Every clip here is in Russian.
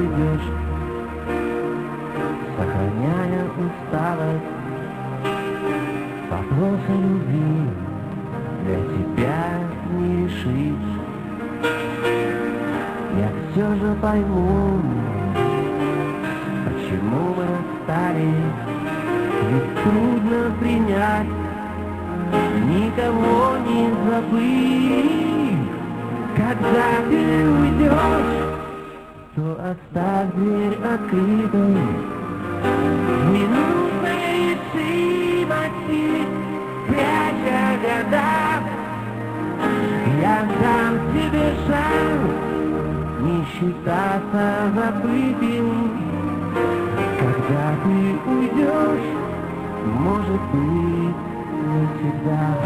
уйдешь, сохраняя усталость. Вопросы любви для тебя не решить. Я все же пойму, почему мы расстались. Ведь трудно принять, никого не забыть. Когда ты уйдешь, то оставь дверь открытой. Минутной решимости, пряча года, я дам тебе шанс не считаться забытым. Когда ты уйдешь, может быть, навсегда.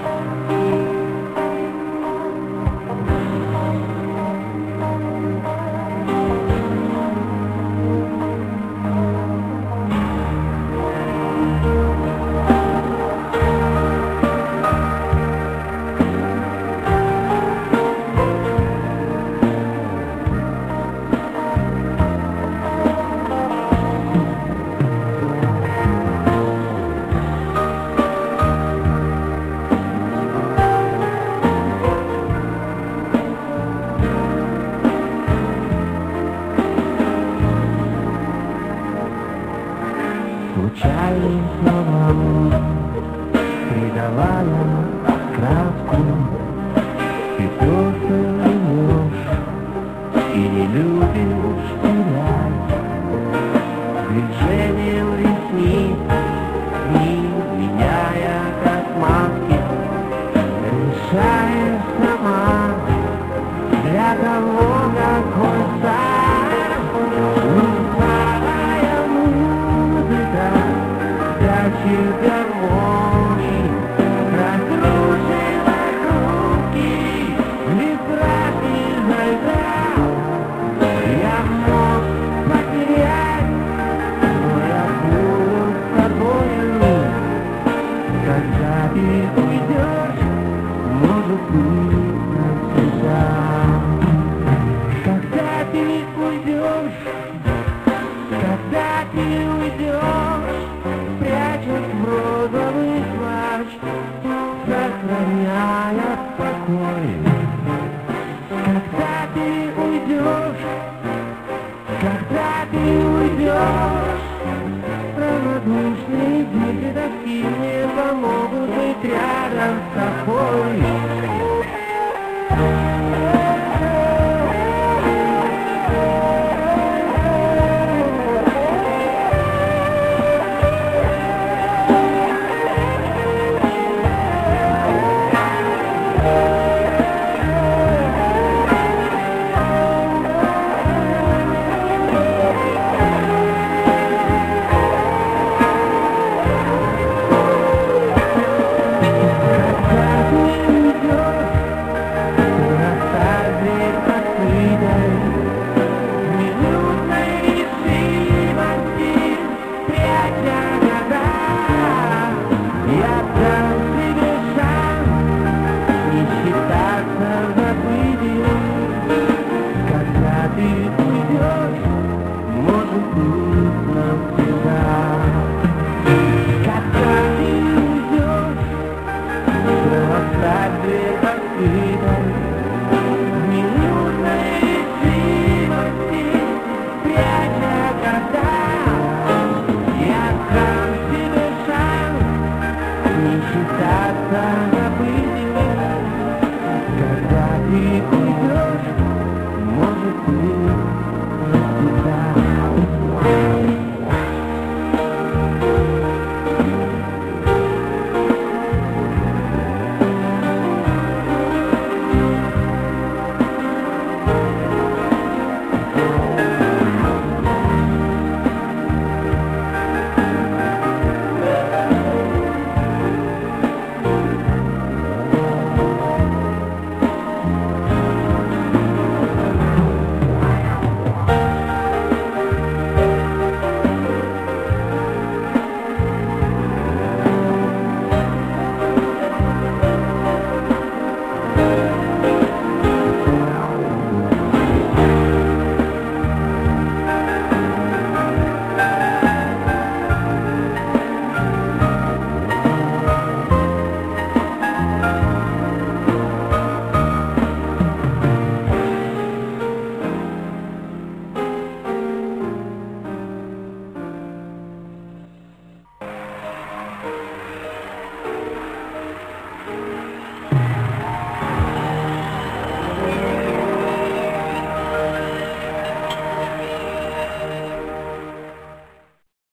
Случайным словам придавая краску, ты просто живешь и не любишь терять. Движением ресниц и меняя как маски, решаешь сама, для кого какой сам. Старая музыка тащит гармонии, разрушила руки, не страшный зайда. Я мог потерять, но я буду с тобою. Когда ты уйдешь, может быть, навсегда. Когда ты уйдешь, когда ты уйдешь, прячусь в розовый плащ, сохраняя покой. Когда ты уйдешь, когда